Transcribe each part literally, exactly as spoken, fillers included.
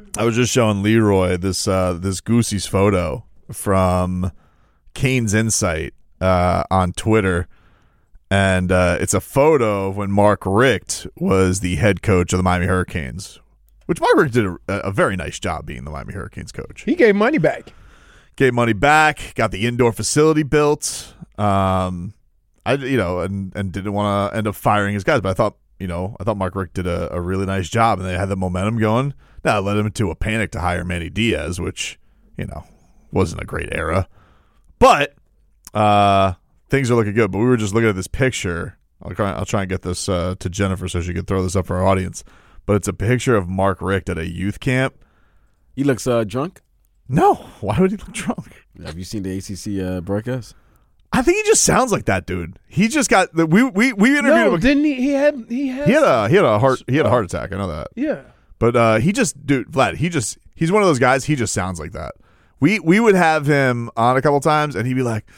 I was just showing Leroy this uh, this Goosey's photo from Canes Insight uh, on Twitter, and uh, it's a photo of when Mark Richt was the head coach of the Miami Hurricanes, which Mark Richt did a, a very nice job being the Miami Hurricanes coach. He gave money back. Gave money back, got the indoor facility built. Um, I you know, and, and didn't want to end up firing his guys, but I thought you know I thought Mark Richt did a, a really nice job, and they had the momentum going. Now it led him into a panic to hire Manny Diaz, which you know wasn't a great era, but uh, things are looking good. But we were just looking at this picture. I'll try, I'll try and get this uh, to Jennifer so she can throw this up for our audience. But it's a picture of Mark Richt at a youth camp. He looks uh, drunk. No, why would he look drunk? Have you seen the A C C uh, broadcast? I think he just sounds like that dude. He just got the we we we interviewed No, him. didn't he? He had he had He had a he had a heart he had a heart attack. I know that. Yeah. But uh, he just, dude, Vlad, he just, he's one of those guys, he just sounds like that. We we would have him on a couple times, and he'd be like,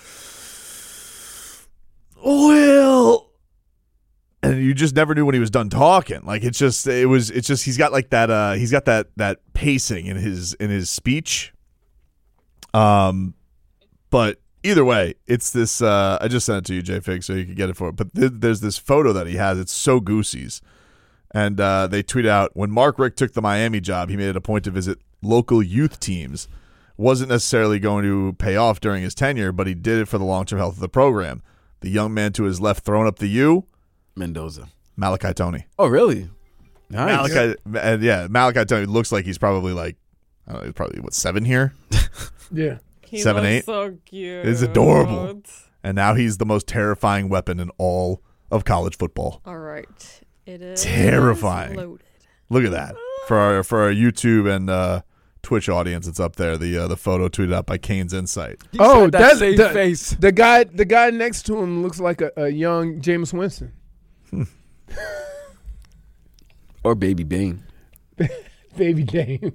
well, and you just never knew when he was done talking. Like, it's just, it was, it's just, he's got like that, uh, he's got that, that pacing in his, in his speech. Um, but either way, it's this, uh, I just sent it to you, J-Fig, so you can get it for it. But th- there's this photo that he has, it's so Goosey's. And uh, they tweet out, when Mark Richt took the Miami job, he made it a point to visit local youth teams. Wasn't necessarily going to pay off during his tenure, but he did it for the long-term health of the program. The young man to his left throwing up the U, Mendoza. Malachi Tony. Oh, really? Nice. Malachi, and yeah, Malachi Tony looks like he's probably like, I don't know, he's probably, what, seven here? Yeah. He Seven, looks eight? so cute. It's adorable. And now he's the most terrifying weapon in all of college football. All right. It is Terrifying. loaded. Look at that. For our for our YouTube and uh, Twitch audience, it's up there. The uh, the photo tweeted out by Canes Insight. He Oh, said that that's same the, face. the guy. The guy next to him looks like a, a young Jameis Winston. Or Baby Bane. Baby Dame.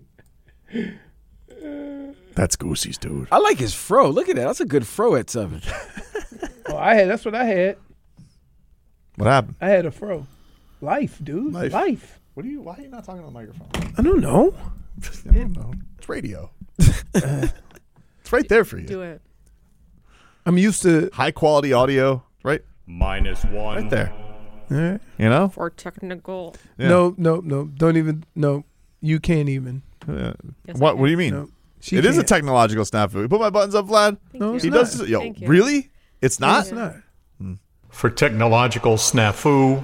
That's Goosey's, dude. I like his fro. Look at that. That's a good fro at seven. Oh, I had. That's what I had. What happened? I had a fro. Life, dude. Life. Life. What are you? Why are you not talking on the microphone? I don't know. I don't know. It's radio. It's right there for you. Do it. I'm used to. High quality audio, right? Minus one. Right there. Eh. You know? For technical. Yeah. No, no, no. Don't even. No, you can't even. Uh, Yes, I what? can. What do you mean? No, she It is a can't. technological snafu. You put my buttons up, Vlad. Thank No, you. it's He not. does. This, yo, Thank you. really? It's No, not. it's not. For technological snafu.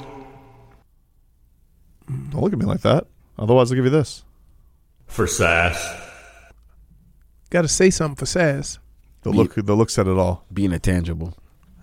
Don't look at me like that. Otherwise, I'll give you this. For sass. Got to say something for Sass. The look. The look said it all. Being a tangible.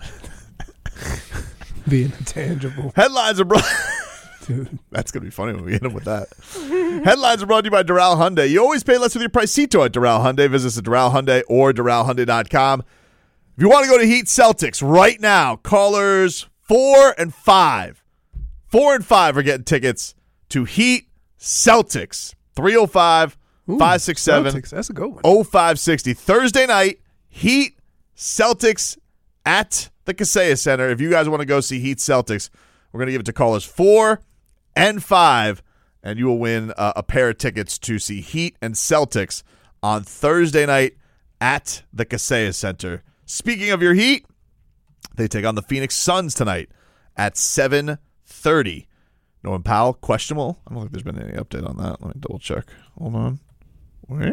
Being intangible, Headlines are brought. dude. That's going to be funny when we hit him with that. Headlines are brought to you by Doral Hyundai. You always pay less with your Pricito at Doral Hyundai. Visit us at Doral Hyundai or Doral Hyundai dot com. If you want to go to Heat Celtics right now, callers four and five. Four and five are getting tickets to Heat Celtics. three oh five, five six seven, Celtics, that's a good one. oh five six oh. Thursday night, Heat Celtics at the Kaseya Center. If you guys want to go see Heat Celtics, we're going to give it to callers four and five, and you will win uh, a pair of tickets to see Heat and Celtics on Thursday night at the Kaseya Center. Speaking of your Heat, they take on the Phoenix Suns tonight at seven thirty. Norman Powell, questionable. I don't think there's been any update on that. Let me double check. Hold on. Wait.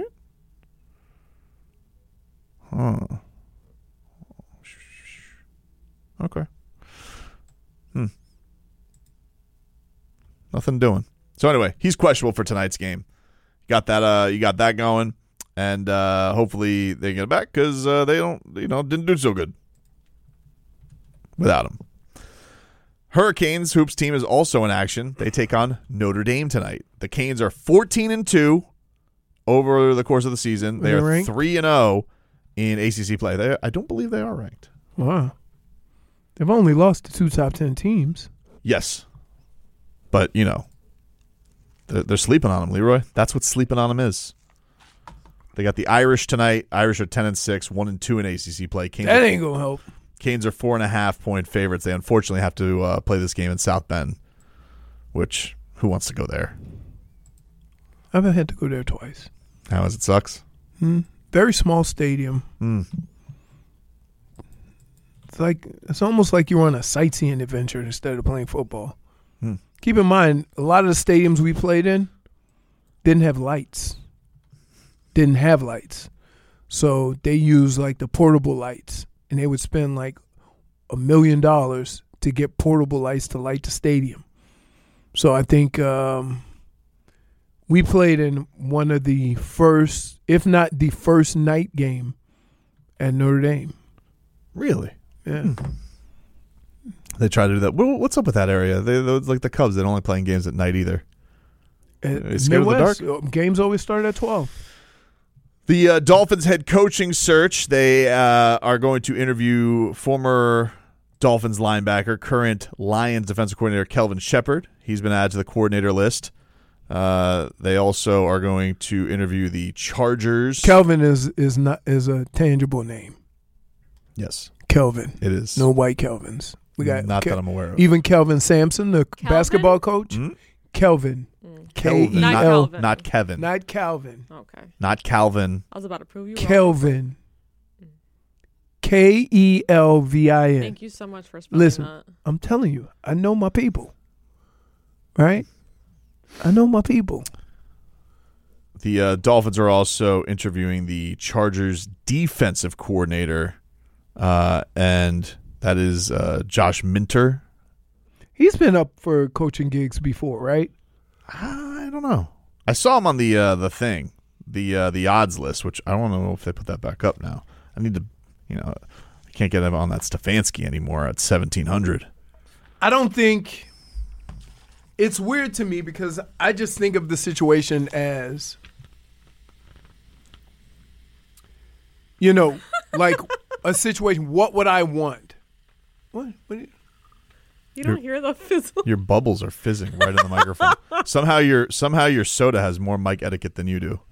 Huh. Okay. Hmm. Nothing doing. So anyway, he's questionable for tonight's game. Got that? Uh, you got that going, and uh, hopefully they get it back because uh, they don't, you know, didn't do so good without him. Hurricanes hoops team is also in action. They take on Notre Dame tonight. The Canes are fourteen and two over the course of the season. They Are are they ranked? three and zero in A C C play. They, I don't believe they are ranked. Wow. They've only lost to two top ten teams. Yes, but you know, they're, they're sleeping on them, Leroy. That's what sleeping on them is. They got the Irish tonight. Irish are ten and six, one and two in A C C play. Canes That are, ain't gonna help. Canes are four and a half point favorites. They unfortunately have to uh, play this game in South Bend, which who wants to go there? I've had to go there twice. How is it? Sucks. Hmm. Very small stadium. Mm. It's like it's almost like you're on a sightseeing adventure instead of playing football. Hmm. Keep in mind, a lot of the stadiums we played in didn't have lights. Didn't have lights. So they used like the portable lights, and they would spend like a million dollars to get portable lights to light the stadium. So I think um, we played in one of the first, if not the first night game at Notre Dame. Really? Yeah. They try to do that. Well, what's up with that area? They, they're like the Cubs. They don't like playing games at night either. At Are you scared of the Midwest, dark? uh, games always start at twelve. The uh, Dolphins head coaching search, they uh, are going to interview former Dolphins linebacker, current Lions defensive coordinator Kelvin Shepard. He's been added to the coordinator list. Uh, they also are going to interview the Chargers. Kelvin is is not is a tangible name. Yes, Kelvin. it is. No white Kelvins. We got Not Kel- that I'm aware of. even Kelvin Sampson, the Kelvin? basketball coach. Hmm? Kelvin. K E Kelvin, Not not, L. Kelvin. not Kevin. Not, Not Calvin. Okay. Calvin. I was about to prove you wrong. Kelvin. K E L V I N. Thank you so much for spelling Listen, that. I'm telling you, I know my people. Right? I know my people. The uh, Dolphins are also interviewing the Chargers defensive coordinator, uh, and that is uh, Josh Minter. He's been up for coaching gigs before, right? I don't know. I saw him on the uh, the thing, the uh, the odds list, which I don't know if they put that back up now. I need to, you know, I can't get him on that Stefanski anymore at seventeen hundred. I don't think it's weird to me because I just think of the situation as, you know, like a situation. What would I want? What? what do you- You don't hear the fizzle. Your bubbles are fizzing right in the microphone. Somehow your somehow your soda has more mic etiquette than you do.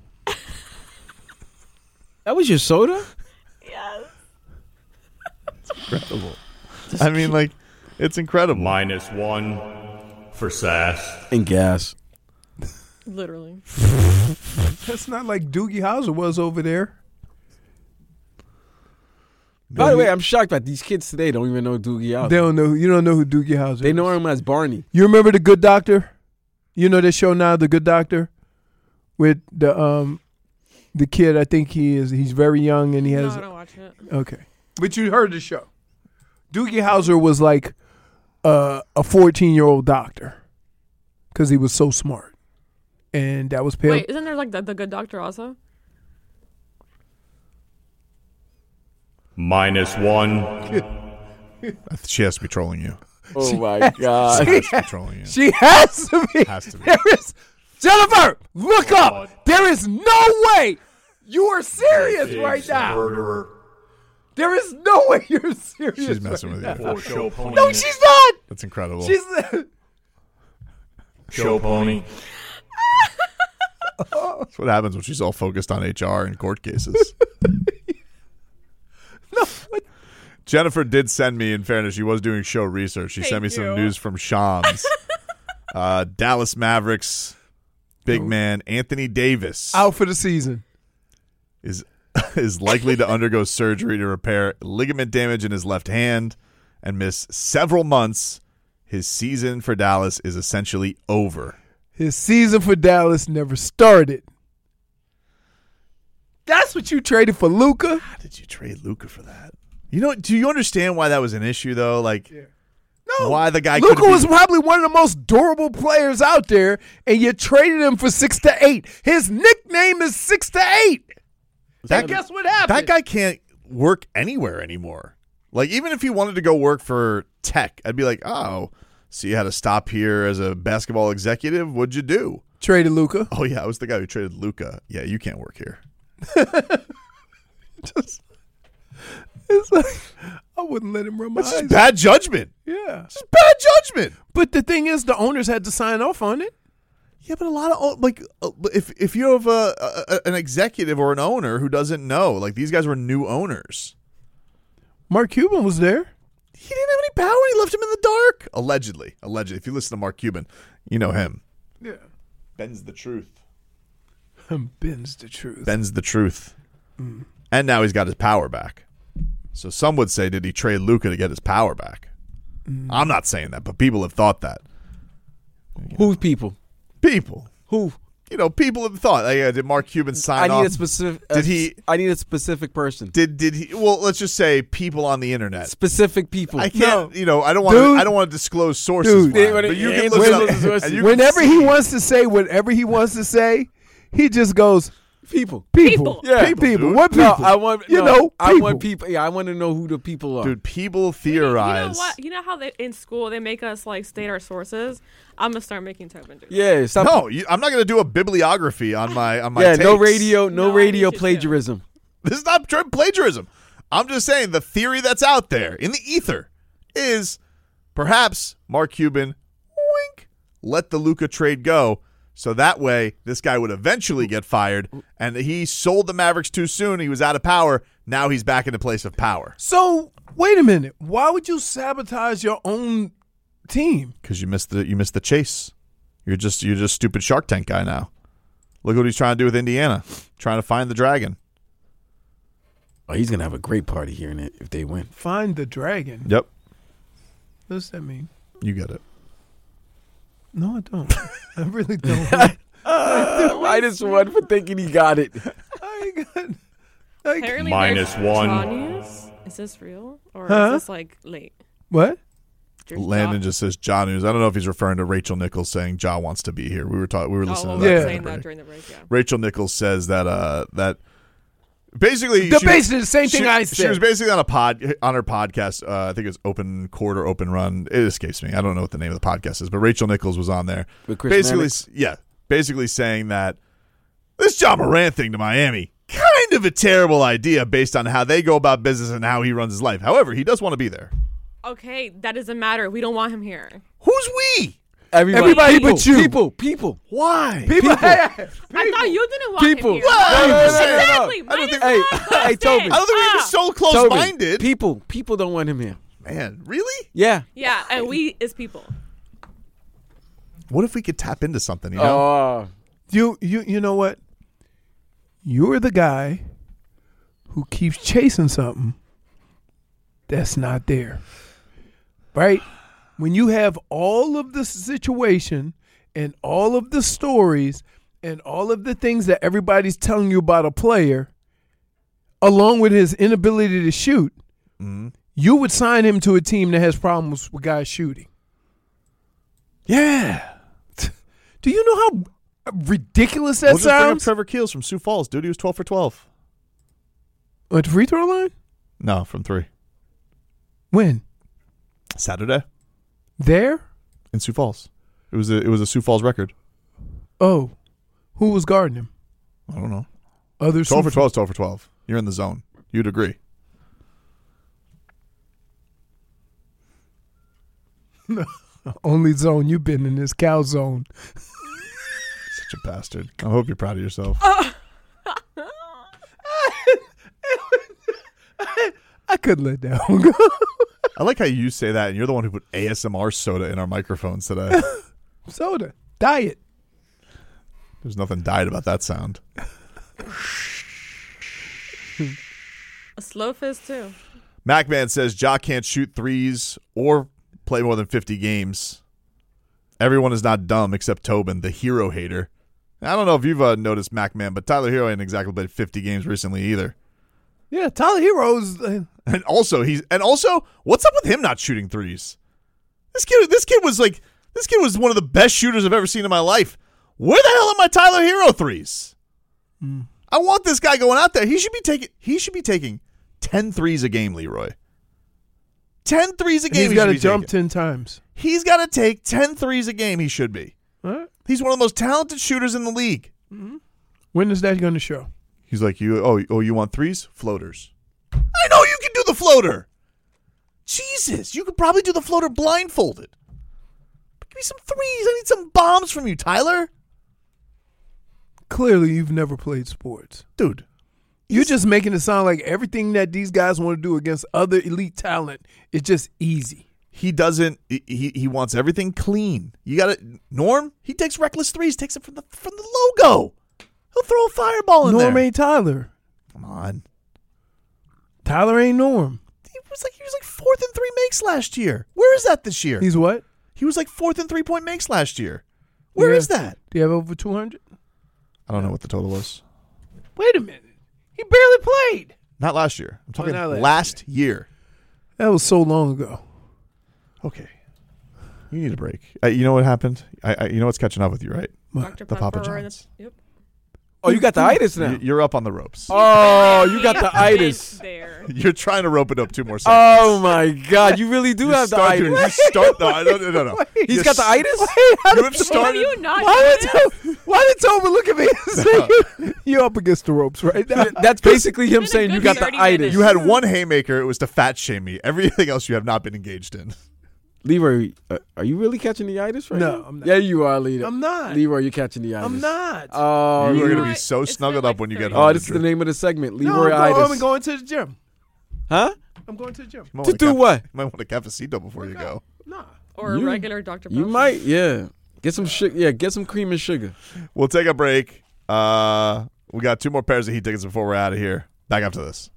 That was your soda? Yes. Incredible. I mean, like, it's incredible. Minus one for sass. And gas. Literally. That's not like Doogie Howser was over there. By the way, I'm shocked that these kids today don't even know Doogie out. They don't know. You don't know who Doogie Howser. They is. know him as Barney. You remember The Good Doctor? You know that show now, The Good Doctor, with the um, the kid. I think he is. He's very young and he has. No, I don't watch it. Okay, but you heard the show. Doogie Howser was like uh, a fourteen-year-old doctor because he was so smart, and that was pale. Wait, isn't there like the, the Good Doctor also? Minus one. She has to be trolling you. Oh, my God. She has to be trolling you. She has to be. Has to be. There is Jennifer. Look up. There is no way you are serious right now. Murderer. There is no way you're serious. She's messing right with you. now. Or show pony. No, she's not. That's incredible. She's. Show pony. That's what happens when she's all focused on H R and court cases. No. What? Jennifer did send me, in fairness, she was doing show research. She Thank sent me some you. news from Shams. uh, Dallas Mavericks big man Anthony Davis Out for the season. is is likely to undergo surgery to repair ligament damage in his left hand and miss several months. His season for Dallas is essentially over. His season for Dallas never started. That's what you traded for Luka. How did you trade Luka for that? You know, do you understand why that was an issue though? Like, No, why the guy Luka couldn't was be- probably one of the most durable players out there, and you traded him for six to eight. His nickname is six to eight. That- and guess what happened? That guy can't work anywhere anymore. Like, even if he wanted to go work for tech, I'd be like, oh, so you had to stop here as a basketball executive? What'd you do? traded Luka. Oh, yeah, I was the guy who traded Luka. Yeah, you can't work here. Just, it's like I wouldn't let him run my That's eyes. just bad judgment. Yeah, It's bad judgment. but the thing is, the owners had to sign off on it. Yeah, but a lot of, like, uh, if if you have a, a an executive or an owner who doesn't know, like, these guys were new owners. Mark Cuban was there. He didn't have any power. He left him in the dark. Allegedly. Allegedly. If you listen to Mark Cuban, you know him. Yeah. Ben's the truth. Ben's the truth. Ben's the truth. Mm. And now he's got his power back. So some would say, did he trade Luka to get his power back? Mm. I'm not saying that, but people have thought that. Who's people? People. Who? You know, people have thought. Like, uh, did Mark Cuban sign I off? need a specific. Did uh, he- I need a specific person. Did did he? Well, let's just say people on the internet. Specific people. I can't. No. You know, I don't want. Dude. I don't want to disclose sources. Dude. Ryan, When but it- you it can ain't look it up. disclosed sources. and you can Whenever see- he wants to say whatever he wants to say, he just goes, people. people. People. Yeah. People. People, dude. What people? No, I want. You no, know, I people. want people. Yeah, I want to know who the people are. dude, people You theorize. know what? You know how they in school they make us like state our sources. I'm gonna start making Tobin do that. Yeah. Stop. No, you, I'm not going to do a bibliography on my on my. yeah. No takes. radio. No, No, I radio need you to. plagiarism. This is not tra- plagiarism. I'm just saying the theory that's out there in the ether is perhaps Mark Cuban, wink, let the Luka trade go. So that way, this guy would eventually get fired, and he sold the Mavericks too soon. He was out of power. Now he's back in the place of power So, wait a minute. Why would you sabotage your own team? because you missed the you missed the chase. You're just you're just stupid Shark Tank guy now. Look what he's trying to do with Indiana, trying to find the dragon. Oh, he's gonna have a great party here in it if they win. Find the dragon. Yep, What does that mean? you get it. No, I don't. I really don't. Minus one for thinking he got it. I ain't got. Like, Apparently Minus there's one. Jaw news. Is this real or Huh? is this like late? what? There's Landon Jaw- just says Ja News. I don't know if he's referring to Rachel Nichols saying Ja wants to be here. We were talking. We were Oh, listening well, to we that. were Yeah. saying during the that break. during the break. Yeah. Rachel Nichols says that uh that basically The she- basically the same she, thing I she said. was basically on a pod on her podcast. Uh, I think it was Open Court or Open Run. It escapes me. I don't know what the name of the podcast is, but Rachel Nichols was on there. With Chris basically, Mannix? yeah, basically saying that this Ja Morant thing to Miami kind of a terrible idea based on how they go about business and how he runs his life. However, he does want to be there. Okay, that doesn't matter. We don't want him here. Who's we? Everybody, Everybody people, but you. People. People. Why? People, People. Hey, I thought you didn't want People. him here. Well, No, no, no, no, no, no. Exactly. I don't Minus think- Hey, one, hey, plus Toby. six. I don't think we were Ah. so Toby, close-minded. People. People don't want him here. Man, really? Yeah. Yeah, and we is people. What if we could tap into something? You know. Oh. you you you know what? You're the guy who keeps chasing something that's not there. Right? When you have all of the situation and all of the stories and all of the things that everybody's telling you about a player, along with his inability to shoot, Mhm. you would sign him to a team that has problems with guys shooting. Yeah. Do you know how ridiculous that We'll just bring up sounds? Trevor Keels from Sioux Falls, dude. He was twelve for twelve. At the free throw line? No, from three. When? Saturday There? in Sioux Falls. It was a it was a Sioux Falls record. Oh, who was guarding him? I don't know. Other Twelve for Sioux- twelve is twelve for twelve. You're in the zone. You'd agree. Only zone you've been in this cow zone. Such a bastard. I hope you're proud of yourself. I couldn't let that one go. I like how you say that, and you're the one who put A S M R soda in our microphones today. Soda. Diet. There's nothing died about that sound. A slow fizz too. MacMan says Ja can't shoot threes or play more than fifty games. Everyone is not dumb except Tobin, the hero hater. I don't know if you've uh, noticed MacMan, but Tyler Hero ain't exactly played fifty games recently either. Yeah, Tyler Heroes. Uh, And also he's and also what's up with him not shooting threes? This kid this kid was like this kid was one of the best shooters I've ever seen in my life. Where the hell are my Tyler Hero threes? Mm. I want this guy going out there. He should be taking he should be taking ten threes a game, Leroy. ten threes a game. he's he got should to be jump taking. ten times. He's got to take ten threes a game. He should be. All right. He's one of the most talented shooters in the league. When is that going to show? He's like, you. Oh, oh, you want threes? Floaters. I know you can do the floater. Jesus, you could probably do the floater blindfolded. But give me some threes. I need some bombs from you, Tyler. Clearly, you've never played sports. Dude, You're just making it sound like everything that these guys want to do against other elite talent is just easy. he doesn't. He he, he wants everything clean. You got to Norm. He takes reckless threes. Takes it from the from the logo. He'll throw a fireball in Norm there. ain't Tyler. Come on. Tyler ain't Norm. He was like he was like fourth in three makes last year. Where is that this year? He's what? he was like fourth in three point makes last year. Where Yeah. is that? Do you have over two hundred? I don't know what the total was. Wait a minute. He barely played. Not last year. I'm talking not last, last year. That was so long ago. Okay. You need a break. Uh, you know what happened? I, I you know what's catching up with you, right? Doctor The Papa Pepper and John's. Yep. Oh, you got the itis now. You- You're up on the ropes. Oh, you got the itis. There. You're trying to rope it up two more seconds. Oh my God, you really do You have the start itis. doing- you start. No, no, no, no. no. He's You got the s- itis. Wait, how You did have Toby- started. Have you not Why done did, this? Toby, why did Toby look at me and say, you're up against the ropes right now? That's basically him It's saying been a you good got the thirty itis. minutes. You had one haymaker. It was to fat shame me. Everything else you have not been engaged in. Leroy, uh, are you really catching the itis right No, now? I'm not. Yeah, you are, Leroy. I'm not. Leroy, you're catching the itis. I'm not. Oh, you are Leroy. going to be so It's been snuggled like up when you get thirty home. Oh, this is the Drew. name of the segment. no, Leroy I'm, go- itis. I'm going to the gym. Huh? I'm going to the gym. You might To want a do caf- what? You might want a cafecito before you go. Nah. Or You- a regular Doctor Pepper. You might, yeah. Get some sugar. Yeah, get some cream and sugar. We'll take a break. Uh, we got two more pairs of Heat tickets before we're out of here. Back after this.